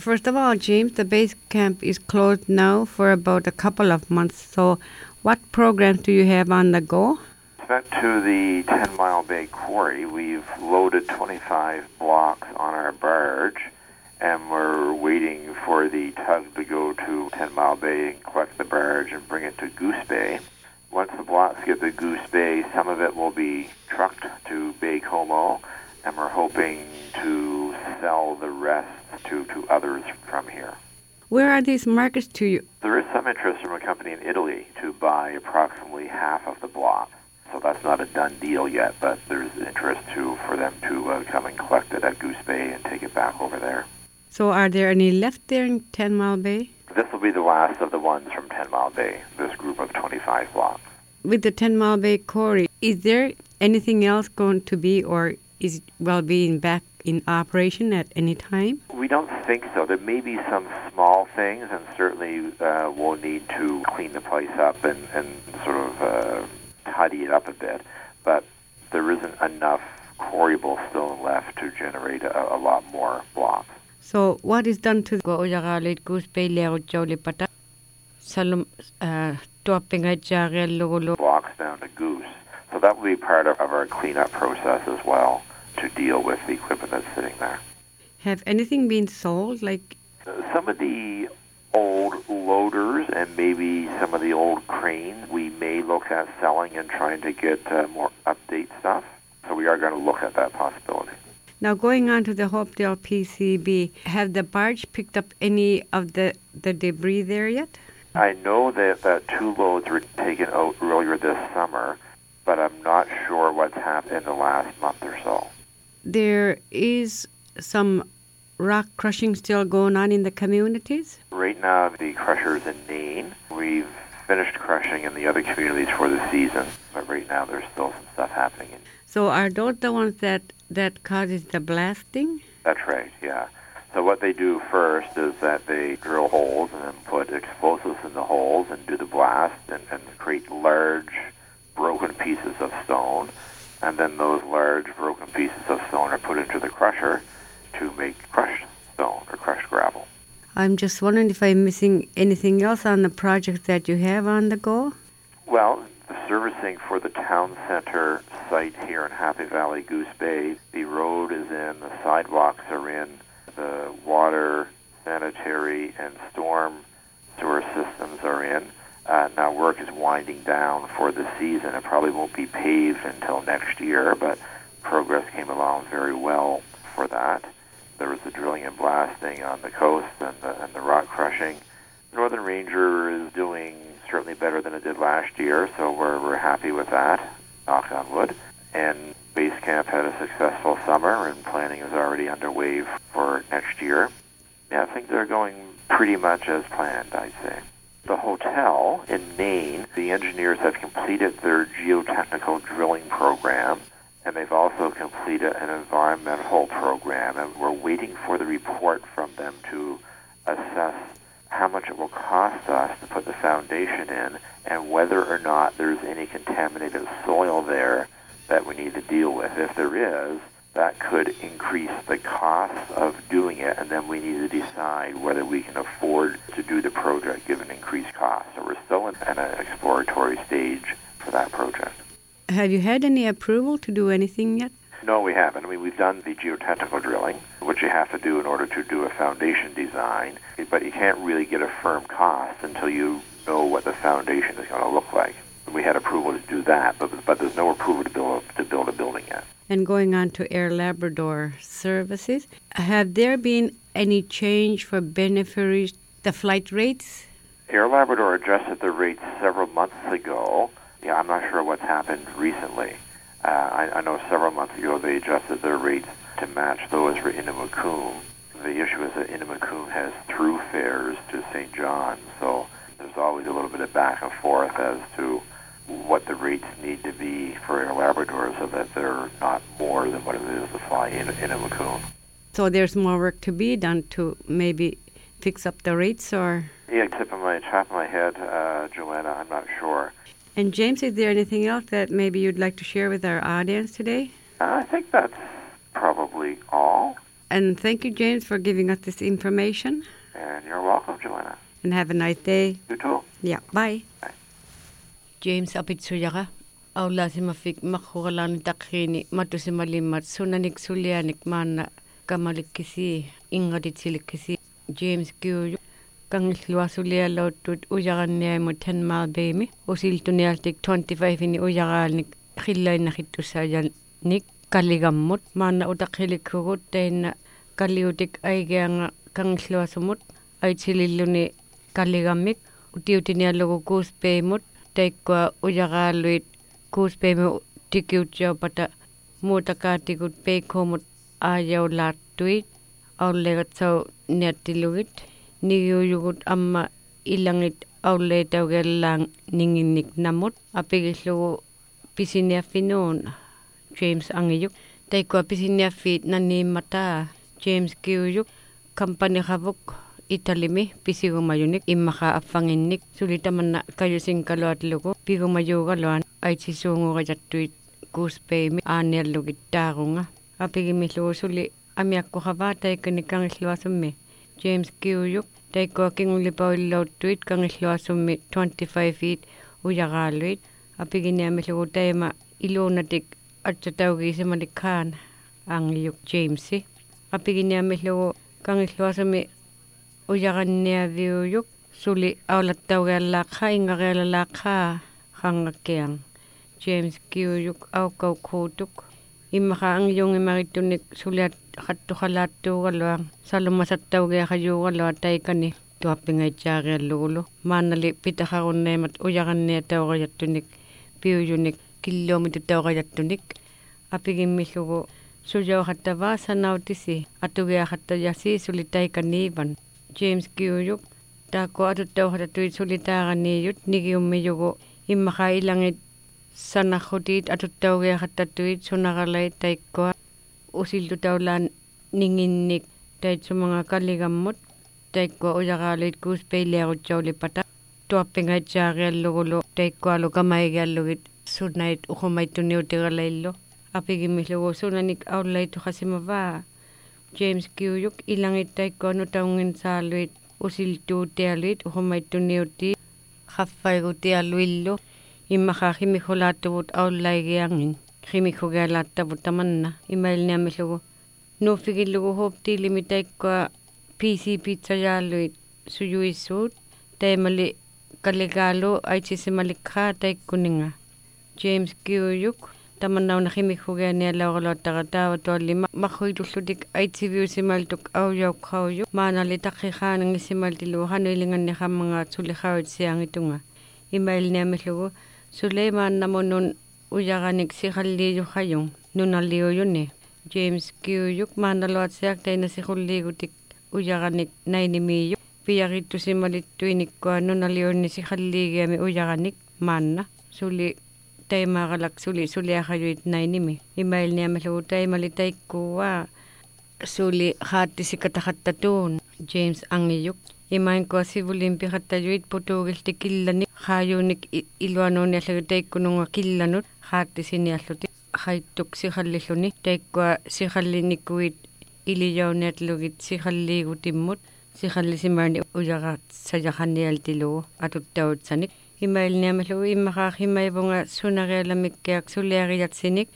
First of all, James, the base camp is closed now for about a couple of months. So what programs do you have on the go? Back to the 10 Mile Bay Quarry, we've loaded 25 blocks on our barge, and we're waiting for the tug to go to 10 Mile Bay and collect the barge and bring it to Goose Bay. Once the blocks get to Goose Bay, some of it will be trucked to Bay Como, and we're hoping to sell the rest to others from here. Where are these markets to you? There is some interest from a company in Italy to buy approximately half of the block. So that's not a done deal yet, but there's interest for them to come and collect it at Goose Bay and take it back over there. So are there any left there in 10 Mile Bay? This will be the last of the ones from 10 Mile Bay, this group of 25 blocks. With the 10 Mile Bay Quarry, is there anything else going to be, or is it being back in operation at any time? We don't think so. There may be some small things, and certainly we'll need to clean the place up and sort of tidy it up a bit, but there isn't enough quarryable stone left to generate a lot more blocks. So what is done to the Goose Bay Pata? Blocks down to Goose. So that will be part of our cleanup process as well, to deal with the equipment that's sitting there. Have anything been sold? Some of the old loaders and maybe some of the old cranes we may look at selling and trying to get more update stuff. So we are going to look at that possibility. Now, going on to the Hopedale PCB, have the barge picked up any of the debris there yet? I know that 2 loads were taken out earlier this summer, but I'm not sure what's happened in the last month or so. There is some rock crushing still going on in the communities? Right now, the crusher's in Nain. We've finished crushing in the other communities for the season, but right now there's still some stuff happening. So are those the ones that causes the blasting? That's right, yeah. So what they do first is that they drill holes and then put explosives in the holes and do the blast and create large broken pieces of stone. And then those large broken pieces of stone are put into the crusher to make crushed stone or crushed gravel. I'm just wondering if I'm missing anything else on the project that you have on the go? Well, the servicing for the town center site here in Happy Valley, Goose Bay, the road is in, the sidewalks are in, the water, sanitary, and storm sewer systems are in. Now work is winding down for the season. It probably won't be paved until next year, but progress came along very well for that. There was the drilling and blasting on the coast and the rock crushing. Northern Ranger is doing certainly better than it did last year, so we're happy with that, knock on wood. And Base Camp had a successful summer, and planning is already underway for next year. Yeah, things are going pretty much as planned, I'd say. The hotel in Nain, the engineers have completed their geotechnical drilling program, and they've also completed an environmental program, and we're waiting for the report from them to assess how much it will cost us to put the foundation in and whether or not there's any contaminated soil there that we need to deal with. If there is, that could increase the cost of doing it, and then we need to decide whether we can afford to do the project given increased costs. So we're still in an exploratory stage for that project. Have you had any approval to do anything yet? No, we haven't. I mean, we've done the geotechnical drilling, which you have to do in order to do a foundation design, but you can't really get a firm cost until you know what the foundation is going to look like. We had approval to do that, but there's no approval to build a building yet. And going on to Air Labrador services, have there been any change for beneficiaries, the flight rates? Air Labrador adjusted the rates several months ago. Yeah, I'm not sure what's happened recently. I know several months ago they adjusted their rates to match those for Inamacoon. The issue is that Inamacoon has through fares to St. John, so there's always a little bit of back and forth as to what the rates need to be for Air Labrador so that they're not more than what it is to fly in Inamacoon. So there's more work to be done to maybe fix up the rates, or? Yeah, tip of my top of my head, Joanna, I'm not sure. And James, is there anything else that maybe you'd like to share with our audience today? I think that's probably all. And thank you, James, for giving us this information. And you're welcome, Joanna. And have a nice day. You too. Yeah, bye. Bye. James apitsuyaga. Aula simafik makhuralani takrini matusimalimat sunanik sulianik mana kamalikisi ingaditilikisi. James Guru kangilwa sulialautut ujaranniaimut 10 mile beimi. Usiltunialtik 25 ini ujaralnik khillainahittusajanik kalligammut maana utakhilikkugut tainna kalliutik aigeanga kangilluasumut aitililluni kalligammik utiutiniallugu kuuspeimut taikkua ujaraaluit kuuspeimu tikiutjaupata muutakaatikut peikhuumut aajaulaattuit aullegatsau niattilugit nigiuyugut amma ilangit aulleetaugellaang ninginnik namut apigillugu pisiniaffinuun James angiyuk taikkua pisiniaffiit nanniimmataa James kiuyuk kampanixavuk italimi pisigumayunik immaqa affanginnik sulitamanna kayusinkaluatlugu pigumayuugaluan aitsisuungurajattuit kuuspeimi aaniallugit taarunga apigimillugu suli amiakkuqavaa taikkani kangilluasummi James kiuyuk taikkua kingulipauillauttuit kangilluasummi 25 feet ujaraaluit apiginiamillugu taima iluunatik atsataugiisimalikkaan angiyuk Jamesi apiginiamillugu kangilluasummi ujaranniaviuyuk suli aulattaugeallaaqqa ingarialalaaqqa qangakkiang James kiuyuk aukaukhuutuk immaqa angiyungimarittunik suliat qattuqalaattuugaluang salumasattaugeaqajuugalua taikani tuappingaitsaariallugulu maannali pitaqarunneemat ujaranniatauqajattunik piuyunik kilomitutauqajattunik apigimmillugu sujauqattavaa sanautisi atugiaqattajasi suli taikaniivan James kiuyuk taakku atuttauqatattuit suli taaqaniiyut nigiummiyugu immaqa ilangit sanarrutiit atuttaugiaqattattuit sunaralait taikkua usiltutaulaan ninginnik taitsumanga kalligammut taikkua ujaraaluit kuuspeiliarutsaulipata tuappingaitsaariallugulu taikkualu kamaigiallugit sunait uqumaittunniutiralaillu apigimillugu sunanik aullaituqasimavaa James kiuyuk ilangit taikkua nutaungin saaluit usiltuutialuit uqumaittunniutti qaffayigutialuillu immaqa qimikulaattugut aullaigiangin qimikhugialaattavut tamanna imailniamillugu nuuffigillugu huuptiilimi taikkua PC pizzajaaluit suyuissuut taimali kalligaalu aitsisimalikkaa taikkuninga James kiuyuk tamannauna qimikhugianialauqaluattaqa taavatualli maqhuitullutik aitsiviusimaltuk aujauqqaujuk maanali taqqiqaanangisimaltilu hanuilinganni qammangaat suliqauit siangitunga imailniamillugu Suleimannamunun ujaranik siqalliijuqajun nunalliuyuni James kiuyuk maanaluatsiaq taina siqulliigutik ujaranik nainimiiyuk piyarittusimalittuinikkua nunalliunni siqalliigiami ujaranik maanna suli taimaqalak suliaqajuit nainimi imailniamillugu taimali taikkuuaa suli qaattisikataqattatuun James angiyuk imainkua sivulimpiqattajuit putuugilti killani qaayuunik iluanuuniallagi taikkununga killanut qaattisinialluti qaittuk siqallilluni taikkua siqallinikkuit ilijauniatlugit siqalliigutimmut siqallisimaani ujaqaat sajaqannialtilugu atuttauutsanik imailniamillugu immaqaaq imaivunga sunarialamikkiaq suliariatsinik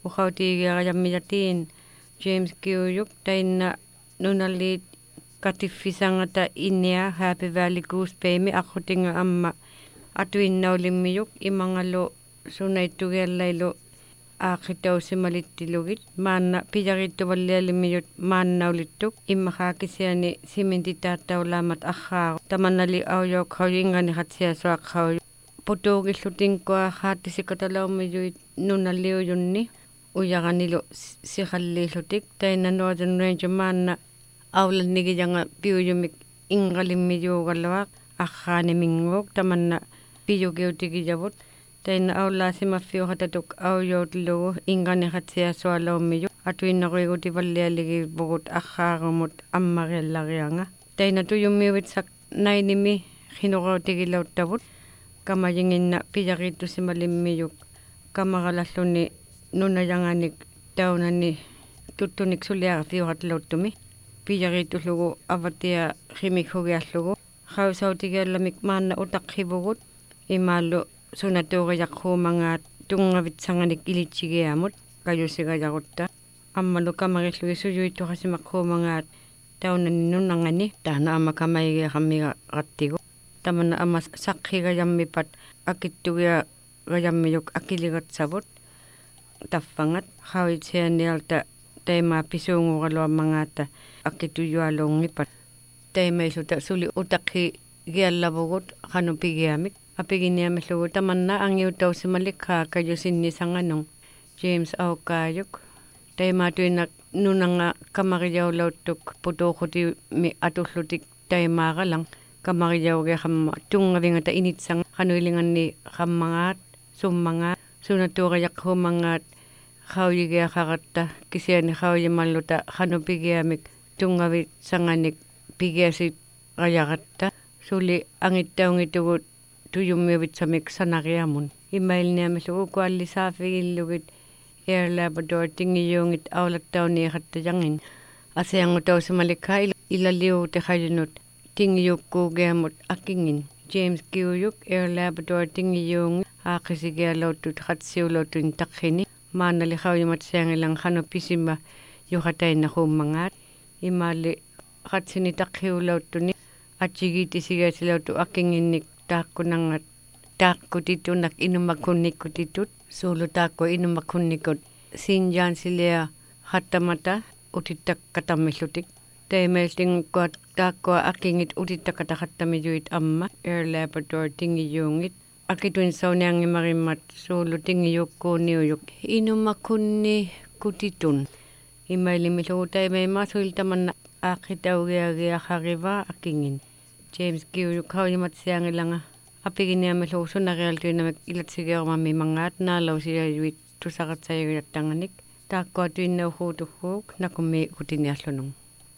uqautiigiarajammiyatiin James kiuyuk tainna nunalliit katiffisangata innia Happy Valley Goospeimi aqutinga amma atuinnaulimmiyuk imangalu sunaittugiallailu aaqitausimalittilugit maanna piyarittuvallialimmiyut maannaulittuk immaqaakisiani simintitaattaulaamat arraaru tamannali aujauqqauju inganiqatsiasuaqqauju putuugillutinkua qaattisikatalaumiyuit nunalliujunni ujaranilu siqalliillutik taina Northern Range maanna aulannigijanga piuyumik inqalimmiyuugaluaq arraaniminguuk tamanna piyukiutikijavut taina aulaasimafiuqatatuk aujoutlugu inganiqatsiasualaummiyuk atuinnaruigutivallialigivugut arraarumut ammariallarianga taina tuyummiuvit sak nainimi qinuqautigilauttavut kamayinginna piyarittusimalimmiyuk kamaralalluni nunayanganik taunani tuttunik suliartiuratluuttumi piyaritullugu avatia khimikhugiallugu khausautigiallamik maanna utaqhivugut imaallu sunatuuriaqquumangaat tungavitsanganik ilitsigiamut kajusigajaqutta ammalu kamarillugi suyuittuqasimaqquumangaat taunanninnungangani taana amakamaigiaqammiga rattigu tamanna amas saqqigajammipat akittugia gajammiyuk akiligatsavut taffangat khawitseanialta taimaa pisuunguqaluammangaata akituyualuungipat taimaisuta suli utaqhi giallavugut qanupigiamik apiginiamillugu tamanna angiutausimalikhaa kajusinnisanganung James Aukaayuk taimaa tuinak nunanga kamarijaulauttuk putuuquti mi atullutik taimaaqalang kamariyauge qamma tungavingata initsang qanuilinganni qammangaat summangaat sunatuuriaqquumangaat qauyigiaqaqatta kisiani qauyimalluta qanupigiamik tungavit sanganik pigiasit qayaqatta suli angittaungitugut tuyummiuvitsamik sanariamun imailniamillugu kuallisaafigillugit Air Labrador tingiyungit aulattauniiqattayangin asiangutausimalikhaa ilaliuute qajunut tingiyukkuugiamut akingin James Kiuyuk Air Labrador tingiyungi aaqisigialauttut qatsiulauttun taqhini maannali qauyimat siangilang qanu pisima yuqatainnaquummangaat imaalli qatsini taqhiulauttuni atsigitisigaasilauttu akinginnik taaqkunangat taaqqutitunak inumakunnikkutitut suulu taakku inumakunnikut sinjaansilia hattamata utittakkatammillutik taimailtingkuat taakkua akingit utittakatakattamiyuit amma Air Labrador tingiyuungit akituin sauniangimarimmat suulu tingiyukkuuniuyuk inumakunni kutitun imailimillugu taimaimaa suiltamanna aaqqitaugiagiaqarivaa akingin James Kiuyuk qauyimat siangilanga apiginiamillugu sunarialtuinamik ilatsigiormammi mangaat naalausiayuit tusaqatsayuiattanganik taakkua tuinnauhuutuhuuk nakummi kutiniallunung